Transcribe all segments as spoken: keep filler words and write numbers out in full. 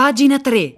Pagina tre.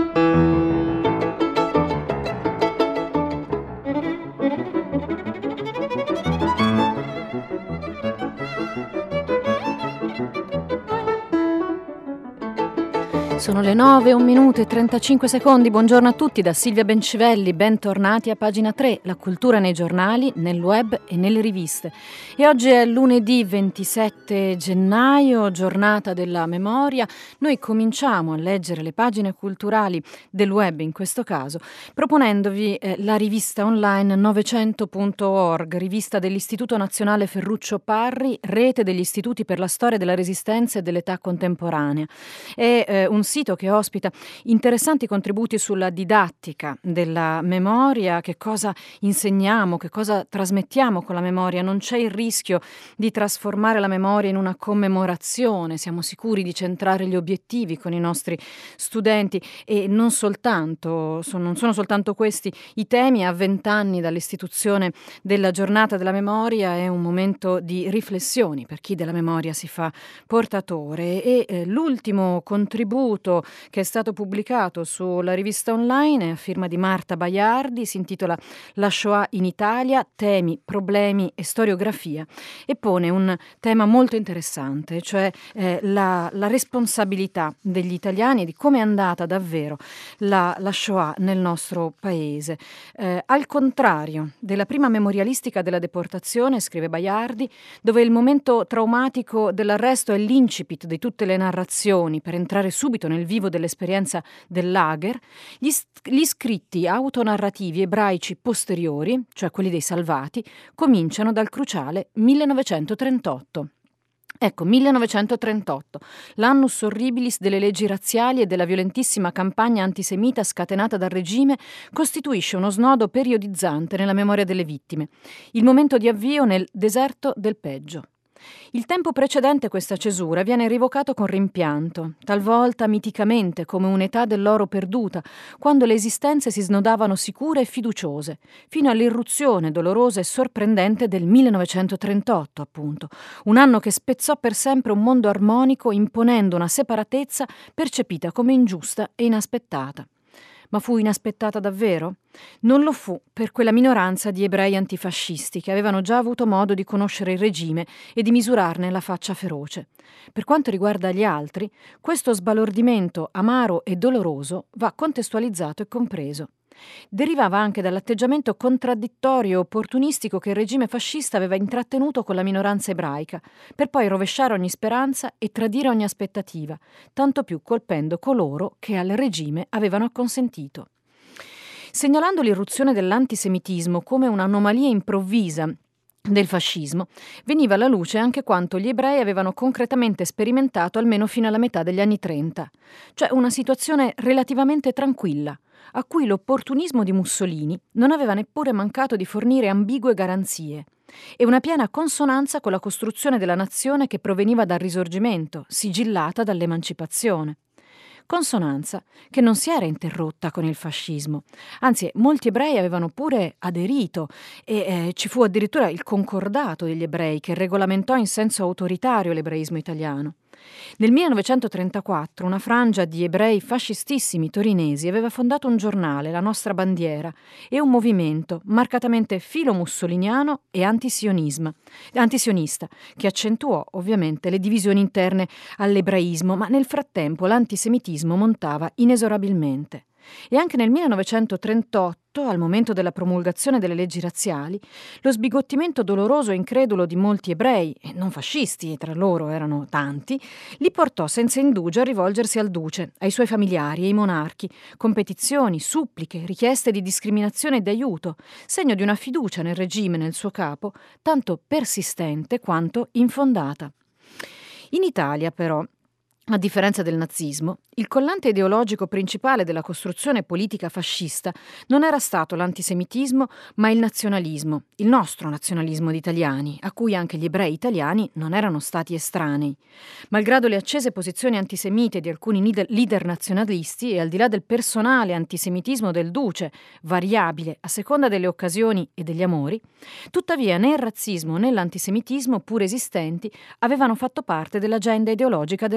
Sono le nove, un minuto e trentacinque secondi. Buongiorno a tutti da Silvia Bencivelli. Bentornati a Pagina tre, la cultura nei giornali, nel web e nelle riviste. E oggi è lunedì ventisette gennaio, giornata della memoria. Noi cominciamo a leggere le pagine culturali del web, in questo caso, proponendovi eh, la rivista online novecento punto org, rivista dell'Istituto Nazionale Ferruccio Parri, rete degli istituti per la storia della Resistenza e dell'età contemporanea. È eh, un sito che ospita interessanti contributi sulla didattica della memoria, che cosa insegniamo, che cosa trasmettiamo con la memoria. Non c'è il rischio di trasformare la memoria in una commemorazione, siamo sicuri di centrare gli obiettivi con i nostri studenti e non soltanto, sono, non sono soltanto questi i temi. A vent'anni dall'istituzione della giornata della memoria è un momento di riflessioni per chi della memoria si fa portatore e eh, l'ultimo contributo che è stato pubblicato sulla rivista online è a firma di Marta Baiardi, si intitola La Shoah in Italia, temi, problemi e storiografia, e pone un tema molto interessante, cioè eh, la, la responsabilità degli italiani e di come è andata davvero la, la Shoah nel nostro paese. Eh, al contrario della prima memorialistica della deportazione, scrive Baiardi, dove il momento traumatico dell'arresto è l'incipit di tutte le narrazioni per entrare subito nel vivo dell'esperienza del lager, gli, gli scritti autonarrativi ebraici posteriori, cioè quelli dei salvati, cominciano dal cruciale millenovecentotrentotto. Ecco, millenovecentotrentotto, l'annus horribilis delle leggi razziali e della violentissima campagna antisemita scatenata dal regime, costituisce uno snodo periodizzante nella memoria delle vittime, il momento di avvio nel deserto del peggio. Il tempo precedente questa cesura viene rivocato con rimpianto, talvolta miticamente come un'età dell'oro perduta, quando le esistenze si snodavano sicure e fiduciose, fino all'irruzione dolorosa e sorprendente del millenovecentotrentotto, appunto, un anno che spezzò per sempre un mondo armonico imponendo una separatezza percepita come ingiusta e inaspettata. Ma fu inaspettata davvero? Non lo fu per quella minoranza di ebrei antifascisti che avevano già avuto modo di conoscere il regime e di misurarne la faccia feroce. Per quanto riguarda gli altri, questo sbalordimento amaro e doloroso va contestualizzato e compreso. Derivava anche dall'atteggiamento contraddittorio e opportunistico che il regime fascista aveva intrattenuto con la minoranza ebraica, per poi rovesciare ogni speranza e tradire ogni aspettativa, tanto più colpendo coloro che al regime avevano acconsentito. Segnalando l'irruzione dell'antisemitismo come un'anomalia improvvisa del fascismo, veniva alla luce anche quanto gli ebrei avevano concretamente sperimentato almeno fino alla metà degli anni trenta, cioè una situazione relativamente tranquilla, a cui l'opportunismo di Mussolini non aveva neppure mancato di fornire ambigue garanzie, e una piena consonanza con la costruzione della nazione che proveniva dal Risorgimento, sigillata dall'emancipazione. Consonanza che non si era interrotta con il fascismo, anzi molti ebrei avevano pure aderito e eh, ci fu addirittura il concordato degli ebrei che regolamentò in senso autoritario l'ebraismo italiano. Nel millenovecentotrentaquattro una frangia di ebrei fascistissimi torinesi aveva fondato un giornale, La Nostra Bandiera, e un movimento marcatamente filo-mussoliniano e antisionismo, antisionista, che accentuò ovviamente le divisioni interne all'ebraismo, ma nel frattempo l'antisemitismo montava inesorabilmente. E anche nel millenovecentotrentotto, al momento della promulgazione delle leggi razziali, lo sbigottimento doloroso e incredulo di molti ebrei, e non fascisti, e tra loro erano tanti, li portò senza indugio a rivolgersi al duce, ai suoi familiari e ai monarchi, con petizioni, suppliche, richieste di discriminazione e d'aiuto, segno di una fiducia nel regime e nel suo capo, tanto persistente quanto infondata. In Italia, però, a differenza del nazismo, il collante ideologico principale della costruzione politica fascista non era stato l'antisemitismo, ma il nazionalismo, il nostro nazionalismo di italiani, a cui anche gli ebrei italiani non erano stati estranei. Malgrado le accese posizioni antisemite di alcuni leader nazionalisti e al di là del personale antisemitismo del duce, variabile a seconda delle occasioni e degli amori, tuttavia né il razzismo né l'antisemitismo, pur esistenti, avevano fatto parte dell'agenda ideologica del regime.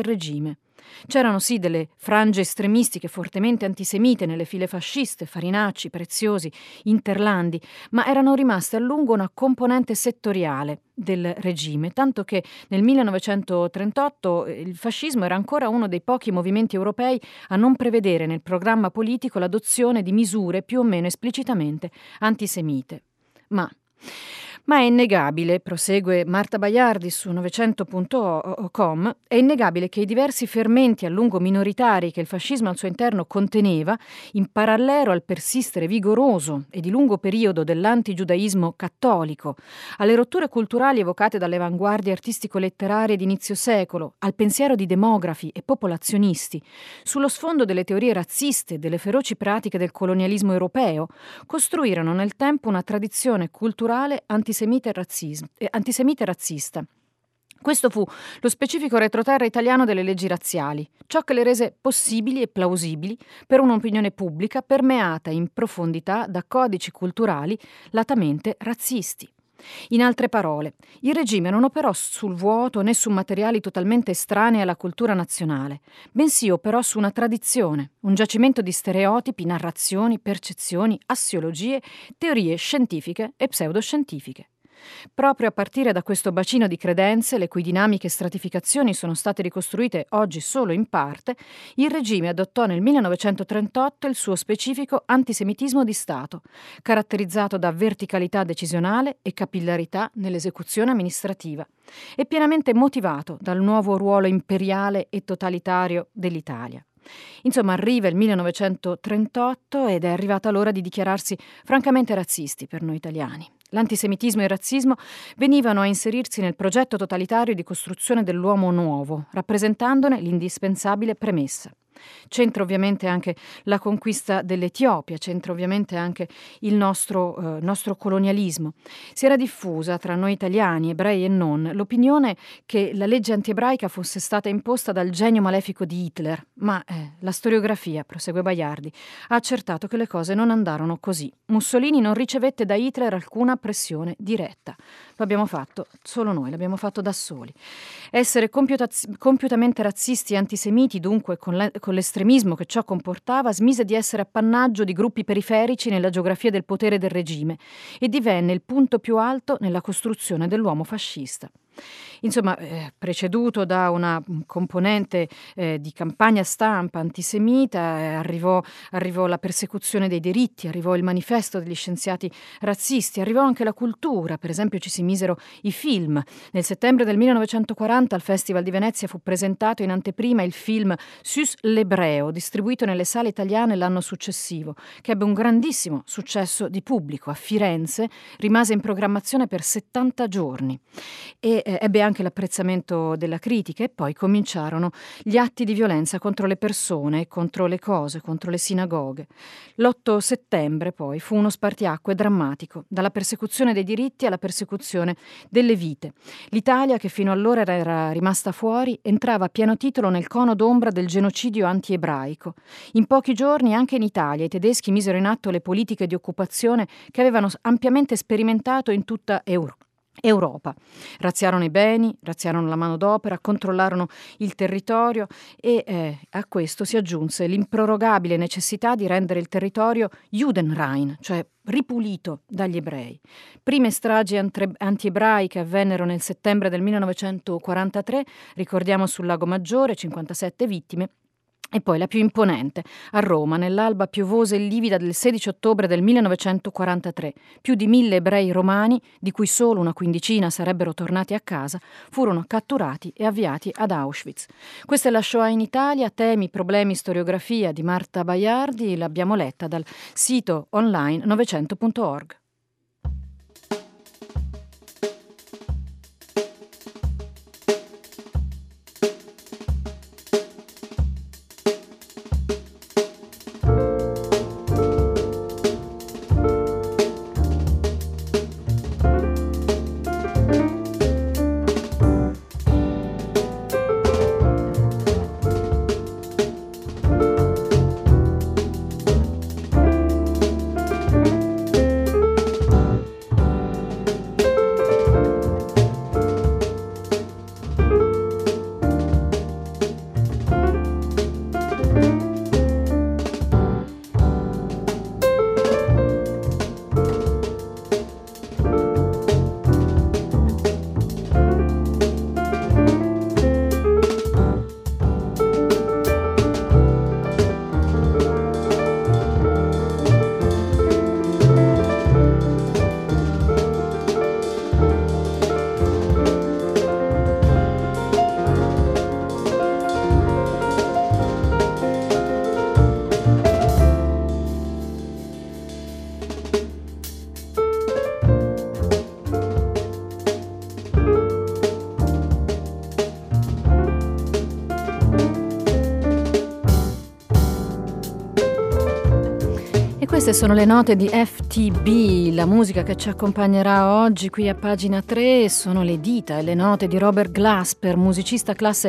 regime. C'erano sì delle frange estremistiche fortemente antisemite nelle file fasciste, Farinacci, Preziosi, Interlandi, ma erano rimaste a lungo una componente settoriale del regime, tanto che nel millenovecentotrentotto il fascismo era ancora uno dei pochi movimenti europei a non prevedere nel programma politico l'adozione di misure più o meno esplicitamente antisemite. Ma Ma è innegabile, prosegue Marta Baiardi su novecento punto com, è innegabile che i diversi fermenti a lungo minoritari che il fascismo al suo interno conteneva, in parallelo al persistere vigoroso e di lungo periodo dell'antigiudaismo cattolico, alle rotture culturali evocate dalle avanguardie artistico-letterarie di inizio secolo, al pensiero di demografi e popolazionisti, sullo sfondo delle teorie razziste e delle feroci pratiche del colonialismo europeo, costruirono nel tempo una tradizione culturale antisemita Antisemita e, razzismo, eh, antisemita e razzista. Questo fu lo specifico retroterra italiano delle leggi razziali, ciò che le rese possibili e plausibili per un'opinione pubblica permeata in profondità da codici culturali latamente razzisti. In altre parole, il regime non operò sul vuoto né su materiali totalmente estranei alla cultura nazionale, bensì operò su una tradizione, un giacimento di stereotipi, narrazioni, percezioni, assiologie, teorie scientifiche e pseudoscientifiche. Proprio a partire da questo bacino di credenze, le cui dinamiche e stratificazioni sono state ricostruite oggi solo in parte, il regime adottò nel millenovecentotrentotto il suo specifico antisemitismo di Stato, caratterizzato da verticalità decisionale e capillarità nell'esecuzione amministrativa, e pienamente motivato dal nuovo ruolo imperiale e totalitario dell'Italia. Insomma, arriva il millenovecentotrentotto ed è arrivata l'ora di dichiararsi francamente razzisti per noi italiani. L'antisemitismo e il razzismo venivano a inserirsi nel progetto totalitario di costruzione dell'uomo nuovo, rappresentandone l'indispensabile premessa. C'entra ovviamente anche la conquista dell'Etiopia, c'entra ovviamente anche il nostro, eh, nostro colonialismo. Si era diffusa tra noi italiani, ebrei e non, l'opinione che la legge antiebraica fosse stata imposta dal genio malefico di Hitler, ma eh, la storiografia, prosegue Baiardi, ha accertato che le cose non andarono così. Mussolini non ricevette da Hitler alcuna pressione diretta. Lo abbiamo fatto solo noi, l'abbiamo fatto da soli. Essere compiutaz- compiutamente razzisti e antisemiti, dunque, con, le- con l'estremismo che ciò comportava, smise di essere appannaggio di gruppi periferici nella geografia del potere del regime e divenne il punto più alto nella costruzione dell'uomo fascista. Insomma, eh, preceduto da una componente eh, di campagna stampa antisemita, eh, arrivò, arrivò la persecuzione dei diritti, arrivò il manifesto degli scienziati razzisti, arrivò anche la cultura, per esempio ci si misero i film. Nel settembre del millenovecentoquaranta al Festival di Venezia fu presentato in anteprima il film Sus l'Ebreo, distribuito nelle sale italiane l'anno successivo, che ebbe un grandissimo successo di pubblico. A Firenze rimase in programmazione per settanta giorni e eh, ebbe anche l'apprezzamento della critica, e poi cominciarono gli atti di violenza contro le persone, contro le cose, contro le sinagoghe. L'otto settembre poi fu uno spartiacque drammatico, dalla persecuzione dei diritti alla persecuzione delle vite. L'Italia, che fino allora era rimasta fuori, entrava a pieno titolo nel cono d'ombra del genocidio anti-ebraico. In pochi giorni anche in Italia i tedeschi misero in atto le politiche di occupazione che avevano ampiamente sperimentato in tutta Europa. Europa. Razziarono i beni, razziarono la manodopera, controllarono il territorio e eh, a questo si aggiunse l'improrogabile necessità di rendere il territorio Judenrein, cioè ripulito dagli ebrei. Prime stragi anti-ebraiche avvennero nel settembre del millenovecentoquarantatré, ricordiamo sul Lago Maggiore, cinquantasette vittime, e poi la più imponente, a Roma, nell'alba piovosa e livida del sedici ottobre del millenovecentoquarantatré. Più di mille ebrei romani, di cui solo una quindicina sarebbero tornati a casa, furono catturati e avviati ad Auschwitz. Questa è la Shoah in Italia, temi, problemi, storiografia di Marta Baiardi, l'abbiamo letta dal sito online novecento punto org. E queste sono le note di F T B, la musica che ci accompagnerà oggi qui a pagina tre. Sono le dita e le note di Robert Glasper, musicista classe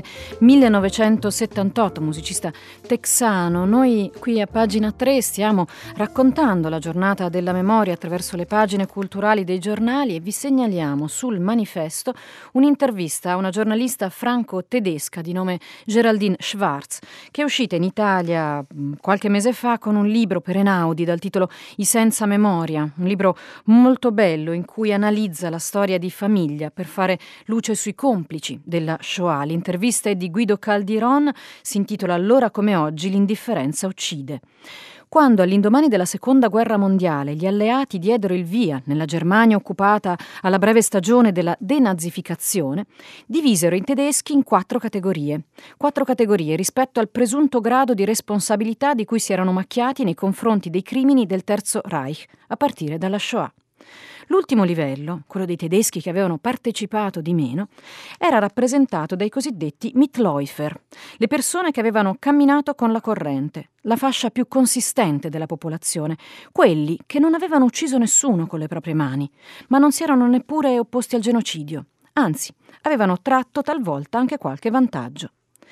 millenovecentosettantotto, musicista texano. Noi qui a pagina tre stiamo raccontando la giornata della memoria attraverso le pagine culturali dei giornali e vi segnaliamo sul manifesto un'intervista a una giornalista franco-tedesca di nome Geraldine Schwarz, che è uscita in Italia qualche mese fa con un libro per Einaudi dal titolo I senza memoria, un libro molto bello in cui analizza la storia di famiglia per fare luce sui complici della Shoah. L'intervista è di Guido Caldiron, si intitola Allora come oggi l'indifferenza uccide. Quando all'indomani della Seconda Guerra Mondiale gli alleati diedero il via nella Germania occupata alla breve stagione della denazificazione, divisero i tedeschi in quattro categorie. Quattro categorie rispetto al presunto grado di responsabilità di cui si erano macchiati nei confronti dei crimini del Terzo Reich, a partire dalla Shoah. L'ultimo livello, quello dei tedeschi che avevano partecipato di meno, era rappresentato dai cosiddetti Mitläufer, le persone che avevano camminato con la corrente, la fascia più consistente della popolazione, quelli che non avevano ucciso nessuno con le proprie mani, ma non si erano neppure opposti al genocidio, anzi, avevano tratto talvolta anche qualche vantaggio.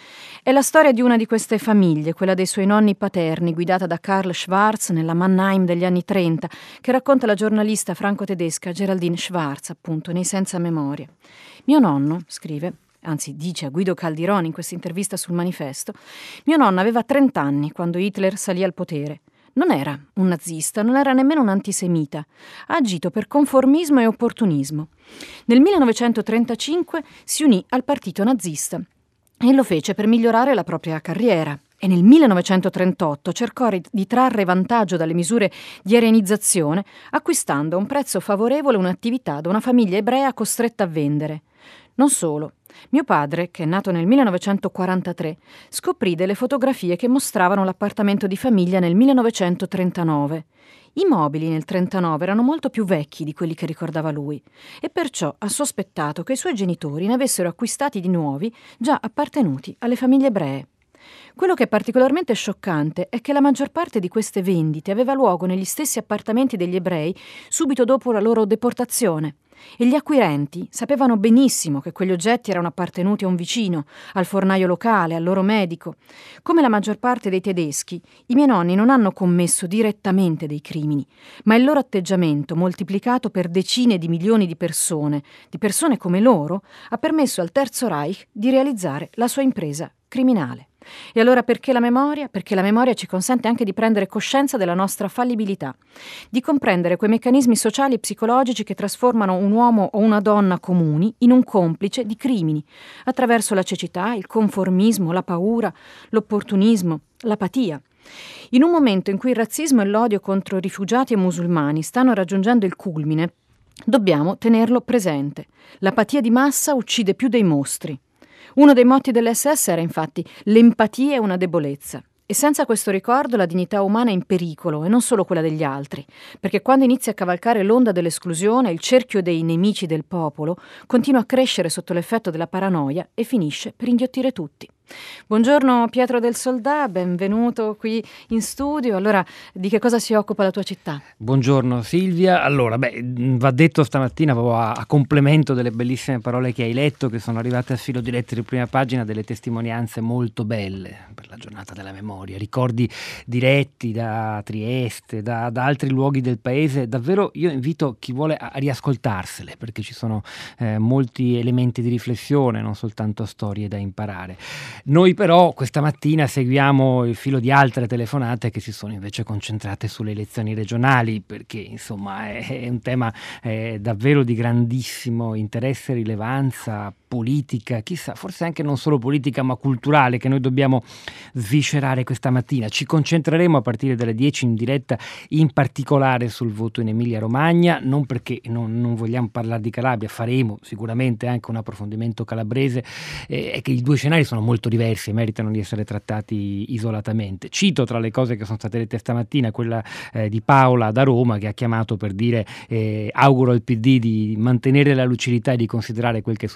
È la storia di una di queste famiglie, quella dei suoi nonni paterni, guidata da Karl Schwarz nella Mannheim degli anni trenta, che racconta la giornalista franco-tedesca Geraldine Schwarz, appunto, nei Senza Memoria. Mio nonno, scrive, anzi dice a Guido Caldiron in questa intervista sul manifesto, mio nonno aveva trenta anni quando Hitler salì al potere. Non era un nazista, non era nemmeno un antisemita. Ha agito per conformismo e opportunismo. Nel millenovecentotrentacinque si unì al partito nazista e lo fece per migliorare la propria carriera. E nel millenovecentotrentotto cercò di trarre vantaggio dalle misure di arianizzazione, acquistando a un prezzo favorevole un'attività da una famiglia ebrea costretta a vendere. Non solo. Mio padre, che è nato nel millenovecentoquarantatré, scoprì delle fotografie che mostravano l'appartamento di famiglia nel millenovecentotrentanove. I mobili nel trentanove erano molto più vecchi di quelli che ricordava lui e perciò ha sospettato che i suoi genitori ne avessero acquistati di nuovi già appartenuti alle famiglie ebree. Quello che è particolarmente scioccante è che la maggior parte di queste vendite aveva luogo negli stessi appartamenti degli ebrei subito dopo la loro deportazione. E gli acquirenti sapevano benissimo che quegli oggetti erano appartenuti a un vicino, al fornaio locale, al loro medico. Come la maggior parte dei tedeschi, i miei nonni non hanno commesso direttamente dei crimini, ma il loro atteggiamento, moltiplicato per decine di milioni di persone, di persone come loro, ha permesso al Terzo Reich di realizzare la sua impresa criminale. E allora perché la memoria? Perché la memoria ci consente anche di prendere coscienza della nostra fallibilità, di comprendere quei meccanismi sociali e psicologici che trasformano un uomo o una donna comuni in un complice di crimini, attraverso la cecità, il conformismo, la paura, l'opportunismo, l'apatia. In un momento in cui il razzismo e l'odio contro rifugiati e musulmani stanno raggiungendo il culmine, dobbiamo tenerlo presente. L'apatia di massa uccide più dei mostri. Uno dei motti dell'esse esse era infatti l'empatia è una debolezza. E senza questo ricordo la dignità umana è in pericolo, e non solo quella degli altri, perché quando inizia a cavalcare l'onda dell'esclusione, il cerchio dei nemici del popolo continua a crescere sotto l'effetto della paranoia e finisce per inghiottire tutti. Buongiorno Pietro del Soldà, benvenuto qui in studio. Allora, di che cosa si occupa la tua città? Buongiorno Silvia. Allora, beh, va detto stamattina proprio a, a complemento delle bellissime parole che hai letto, che sono arrivate a filo diretto di prima pagina, delle testimonianze molto belle per la giornata della memoria, ricordi diretti da Trieste, da, da altri luoghi del paese. Davvero io invito chi vuole a riascoltarsele, perché ci sono eh, molti elementi di riflessione, non soltanto storie da imparare. Noi però questa mattina seguiamo il filo di altre telefonate che si sono invece concentrate sulle elezioni regionali, perché insomma è, è un tema eh, davvero di grandissimo interesse, rilevanza politica, chissà, forse anche non solo politica ma culturale, che noi dobbiamo sviscerare questa mattina. Ci concentreremo a partire dalle dieci in diretta in particolare sul voto in Emilia Romagna, non perché non, non vogliamo parlare di Calabria, faremo sicuramente anche un approfondimento calabrese, eh, e che i due scenari sono molto diversi e meritano di essere trattati isolatamente. Cito tra le cose che sono state dette stamattina quella eh, di Paola da Roma, che ha chiamato per dire eh, auguro al P D di mantenere la lucidità e di considerare quel che è successo in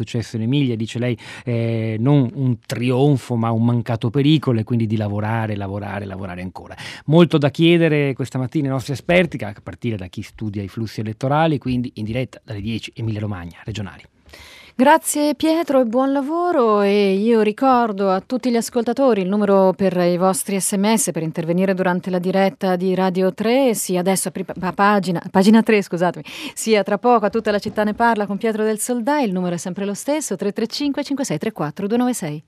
Emilia, dice lei, eh, non un trionfo ma un mancato pericolo, e quindi di lavorare, lavorare, lavorare ancora. Molto da chiedere questa mattina ai nostri esperti, a partire da chi studia i flussi elettorali, quindi in diretta dalle dieci Emilia Romagna, regionali. Grazie Pietro e buon lavoro, e io ricordo a tutti gli ascoltatori il numero per i vostri sms per intervenire durante la diretta di Radio tre, sia adesso a, pri- a pagina, pagina tre, scusatemi, sia tra poco a Tutta la città ne parla con Pietro del Soldà. Il numero è sempre lo stesso, tre tre cinque cinque sei tre quattro due nove sei.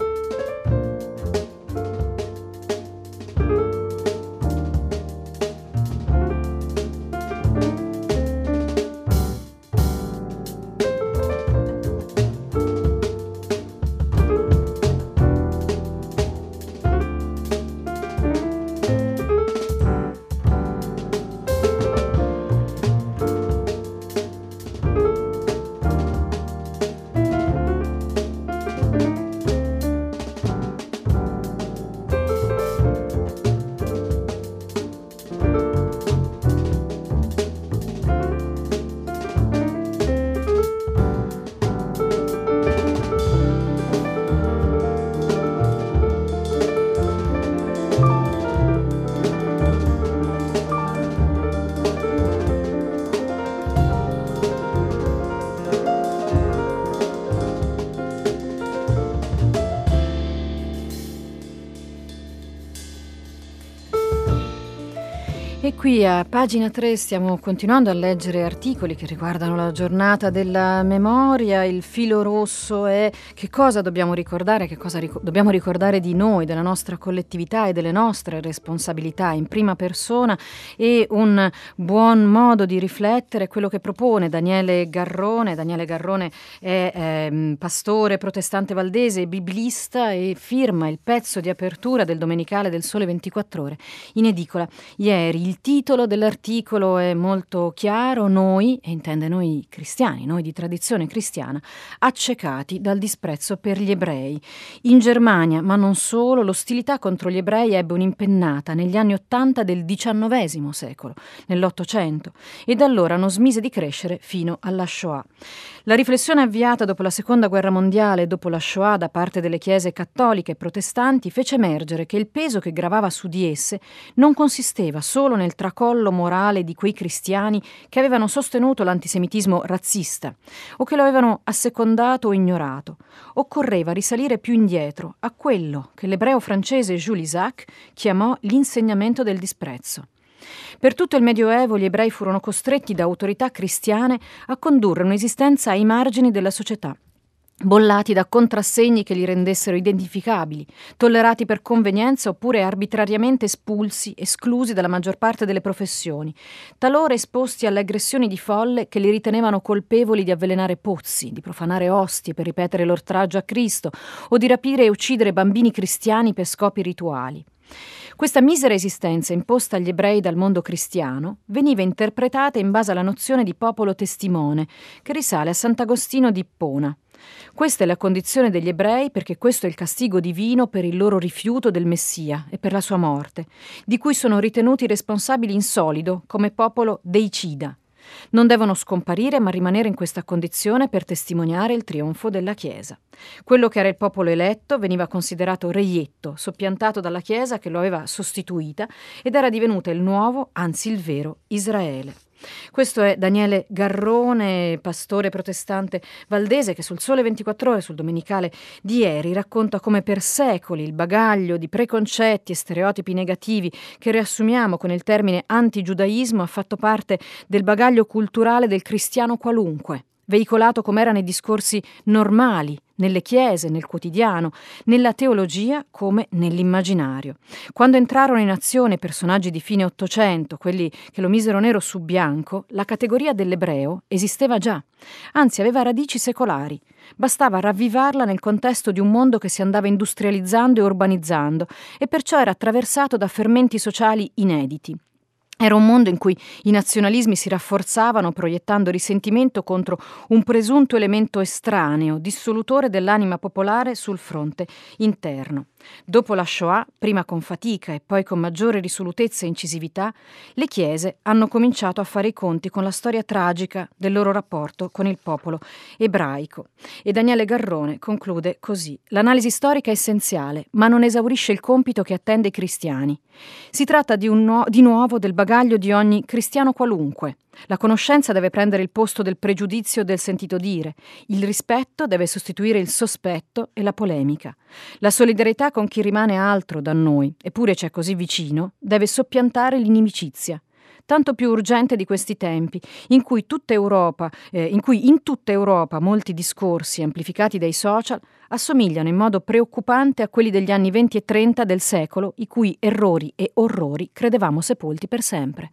E qui a pagina tre stiamo continuando a leggere articoli che riguardano la giornata della memoria. Il filo rosso è che cosa dobbiamo ricordare, che cosa ric- dobbiamo ricordare di noi, della nostra collettività e delle nostre responsabilità in prima persona, e un buon modo di riflettere è quello che propone Daniele Garrone. Daniele Garrone è eh, pastore protestante valdese e biblista, e firma il pezzo di apertura del Domenicale del Sole ventiquattro Ore in edicola ieri. Il titolo dell'articolo è molto chiaro: noi, e intende noi cristiani, noi di tradizione cristiana, accecati dal disprezzo per gli ebrei. In Germania, ma non solo, l'ostilità contro gli ebrei ebbe un'impennata negli anni Ottanta del diciannovesimo secolo, nell'Ottocento, e da allora non smise di crescere fino alla Shoah. La riflessione avviata dopo la Seconda Guerra Mondiale e dopo la Shoah da parte delle chiese cattoliche e protestanti fece emergere che il peso che gravava su di esse non consisteva solo nel tracollo morale di quei cristiani che avevano sostenuto l'antisemitismo razzista o che lo avevano assecondato o ignorato. Occorreva risalire più indietro a quello che l'ebreo francese Jules Isaac chiamò l'insegnamento del disprezzo. Per tutto il Medioevo gli ebrei furono costretti da autorità cristiane a condurre un'esistenza ai margini della società, bollati da contrassegni che li rendessero identificabili, tollerati per convenienza oppure arbitrariamente espulsi, esclusi dalla maggior parte delle professioni, talora esposti alle aggressioni di folle che li ritenevano colpevoli di avvelenare pozzi, di profanare ostie per ripetere l'oltraggio a Cristo o di rapire e uccidere bambini cristiani per scopi rituali. Questa misera esistenza imposta agli ebrei dal mondo cristiano veniva interpretata in base alla nozione di popolo testimone, che risale a Sant'Agostino di Ippona. Questa è la condizione degli ebrei perché questo è il castigo divino per il loro rifiuto del Messia e per la sua morte, di cui sono ritenuti responsabili in solido come popolo deicida. Non devono scomparire ma rimanere in questa condizione per testimoniare il trionfo della Chiesa. Quello che era il popolo eletto veniva considerato reietto, soppiantato dalla Chiesa che lo aveva sostituita, ed era divenuta il nuovo, anzi il vero, Israele. Questo è Daniele Garrone, pastore protestante valdese, che sul Sole ventiquattro Ore, sul Domenicale di ieri, racconta come per secoli il bagaglio di preconcetti e stereotipi negativi che riassumiamo con il termine antigiudaismo ha fatto parte del bagaglio culturale del cristiano qualunque, veicolato com'era nei discorsi normali, nelle chiese, nel quotidiano, nella teologia come nell'immaginario. Quando entrarono in azione personaggi di fine Ottocento, quelli che lo misero nero su bianco, la categoria dell'ebreo esisteva già, anzi aveva radici secolari. Bastava ravvivarla nel contesto di un mondo che si andava industrializzando e urbanizzando e perciò era attraversato da fermenti sociali inediti. Era un mondo in cui i nazionalismi si rafforzavano proiettando risentimento contro un presunto elemento estraneo, dissolutore dell'anima popolare sul fronte interno. Dopo la Shoah, prima con fatica e poi con maggiore risolutezza e incisività, le chiese hanno cominciato a fare i conti con la storia tragica del loro rapporto con il popolo ebraico. E Daniele Garrone conclude così: l'analisi storica è essenziale, ma non esaurisce il compito che attende i cristiani. Si tratta di, un nu- di nuovo del bagaglio di ogni cristiano qualunque. La conoscenza deve prendere il posto del pregiudizio e del sentito dire. Il rispetto deve sostituire il sospetto e la polemica. La solidarietà con chi rimane altro da noi, eppure c'è così vicino, deve soppiantare l'inimicizia. Tanto più urgente di questi tempi, in cui tutta Europa, eh, in cui in tutta Europa molti discorsi amplificati dai social assomigliano in modo preoccupante a quelli degli anni venti e trenta del secolo, i cui errori e orrori credevamo sepolti per sempre.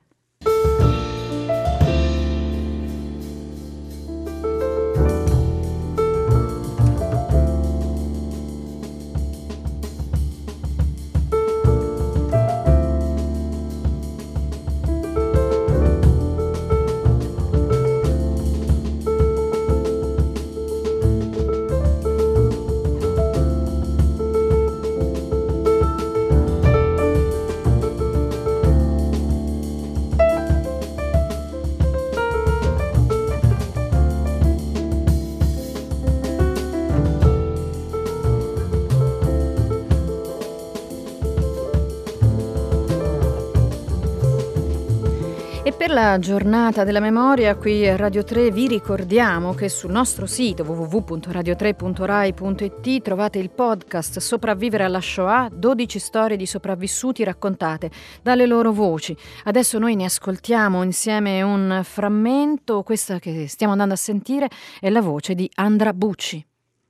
Per la giornata della memoria qui a Radio tre vi ricordiamo che sul nostro sito w w w punto radio tre punto rai punto i t trovate il podcast Sopravvivere alla Shoah, dodici storie di sopravvissuti raccontate dalle loro voci. Adesso noi ne ascoltiamo insieme un frammento. Questa che stiamo andando a sentire è la voce di Andra Bucci.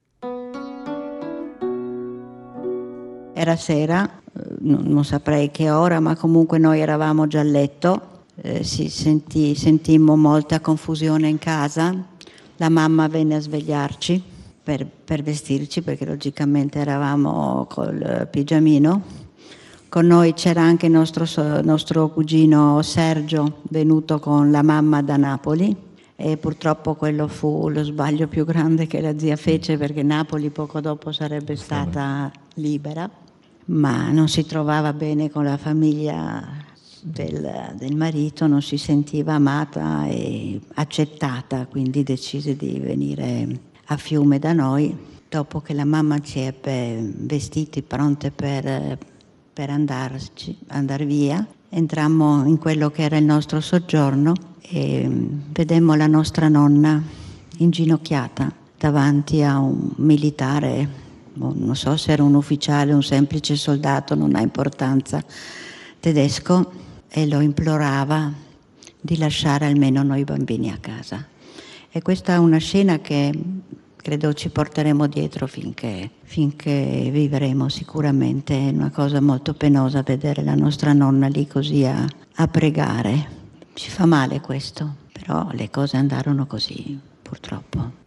Era sera, non, non saprei che ora, ma comunque noi eravamo già a letto. Eh, si sentì, sentimmo molta confusione in casa. La mamma venne a svegliarci per, per vestirci, perché logicamente eravamo col pigiamino. Con noi c'era anche il nostro, nostro cugino Sergio, venuto con la mamma da Napoli, e purtroppo quello fu lo sbaglio più grande che la zia fece, perché Napoli poco dopo sarebbe stata libera, ma non si trovava bene con la famiglia Del, del marito, non si sentiva amata e accettata, quindi decise di venire a Fiume da noi. Dopo che la mamma ci ebbe vestiti pronte per, per andarci, andar via, entrammo in quello che era il nostro soggiorno e vedemmo la nostra nonna inginocchiata davanti a un militare, non so se era un ufficiale, un semplice soldato, non ha importanza, tedesco, e lo implorava di lasciare almeno noi bambini a casa. E questa è una scena che credo ci porteremo dietro finché, finché vivremo sicuramente. È una cosa molto penosa vedere la nostra nonna lì così a, a pregare. Ci fa male questo, però le cose andarono così, purtroppo.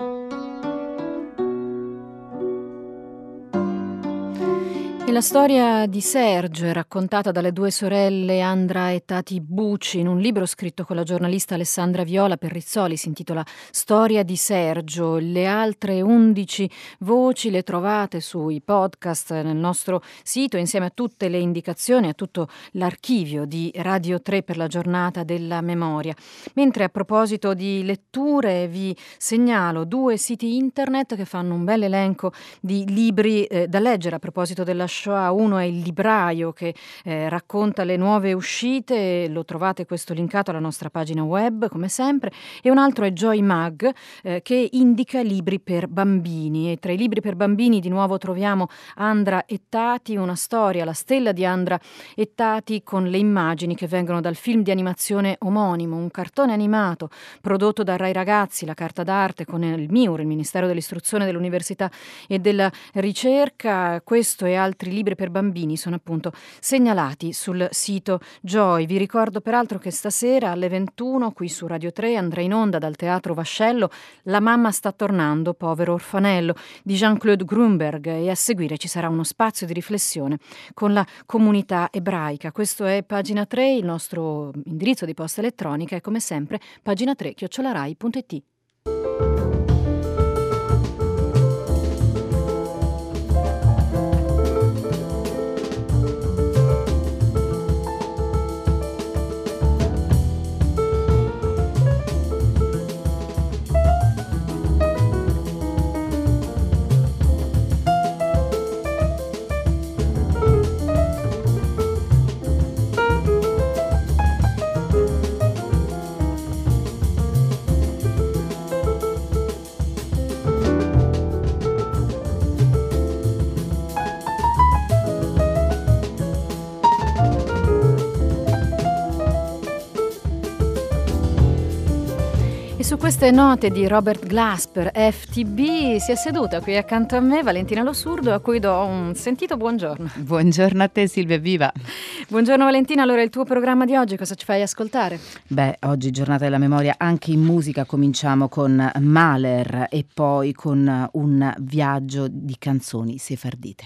E la storia di Sergio è raccontata dalle due sorelle Andra e Tati Bucci in un libro scritto con la giornalista Alessandra Viola per Rizzoli, si intitola Storia di Sergio. Le altre undici voci le trovate sui podcast nel nostro sito, insieme a tutte le indicazioni, a tutto l'archivio di Radio tre per la giornata della memoria. Mentre a proposito di letture vi segnalo due siti internet che fanno un bel elenco di libri eh, da leggere a proposito della Shoah. Uno è il Libraio, che eh, racconta le nuove uscite, lo trovate questo linkato alla nostra pagina web come sempre, e un altro è Joy Mag, eh, che indica libri per bambini. E tra i libri per bambini di nuovo troviamo Andra e Tati, una storia, la stella di Andra e Tati, con le immagini che vengono dal film di animazione omonimo, un cartone animato prodotto da Rai Ragazzi, la carta d'arte, con il MIUR, il Ministero dell'Istruzione, dell'Università e della Ricerca. Questo e altri i libri per bambini sono appunto segnalati sul sito Joy. Vi ricordo peraltro che stasera alle ventuno qui su Radio tre andrà in onda dal Teatro Vascello La mamma sta tornando, povero orfanello di Jean-Claude Grunberg, e a seguire ci sarà uno spazio di riflessione con la comunità ebraica. Questo è Pagina tre, il nostro indirizzo di posta elettronica è come sempre pagina tre chiocciola rai punto it. Su queste note di Robert Glasper, F T B, si è seduta qui accanto a me Valentina Lo Surdo, a cui do un sentito buongiorno. Buongiorno a te Silvia, viva! Buongiorno Valentina, allora il tuo programma di oggi cosa ci fai ascoltare? Beh, oggi giornata della memoria anche in musica, cominciamo con Mahler e poi con un viaggio di canzoni sefardite.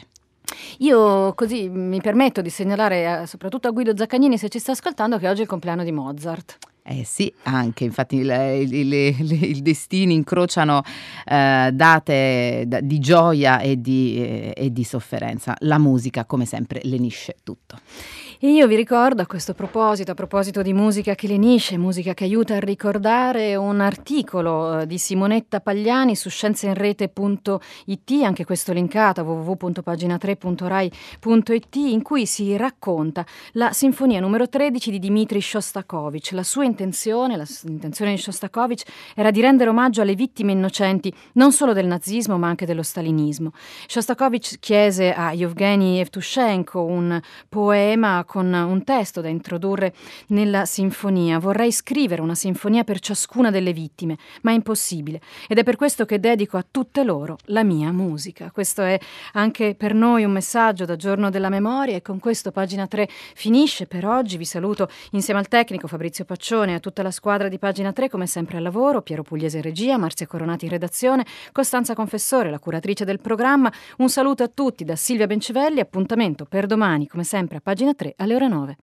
Io così mi permetto di segnalare a, soprattutto a Guido Zaccagnini, se ci sta ascoltando, che oggi è il compleanno di Mozart. Eh sì, anche, infatti il, il, il, il destini incrociano eh, date da, di gioia e di, eh, e di sofferenza. La musica, come sempre, lenisce tutto. E io vi ricordo a questo proposito, a proposito di musica che lenisce, musica che aiuta a ricordare, un articolo eh, di Simonetta Pagliani su scienzeinrete punto it, anche questo linkato a w w w punto pagina tre punto rai punto it, in cui si racconta la sinfonia numero tredici di Dmitri Shostakovich. La sua intenzione, la, l'intenzione di Shostakovich era di rendere omaggio alle vittime innocenti non solo del nazismo ma anche dello stalinismo. Shostakovich chiese a Yevgeny Evtushenko un poema con un testo da introdurre nella sinfonia. Vorrei scrivere una sinfonia per ciascuna delle vittime, ma è impossibile, ed è per questo che dedico a tutte loro la mia musica. Questo è anche per noi un messaggio da Giorno della Memoria, e con questo Pagina tre finisce per oggi. Vi saluto insieme al tecnico Fabrizio Paccione e a tutta la squadra di Pagina tre, come sempre al lavoro, Piero Pugliese in regia, Marzia Coronati in redazione, Costanza Confessore, la curatrice del programma. Un saluto a tutti da Silvia Bencivelli, appuntamento per domani come sempre a Pagina tre alle ore nove.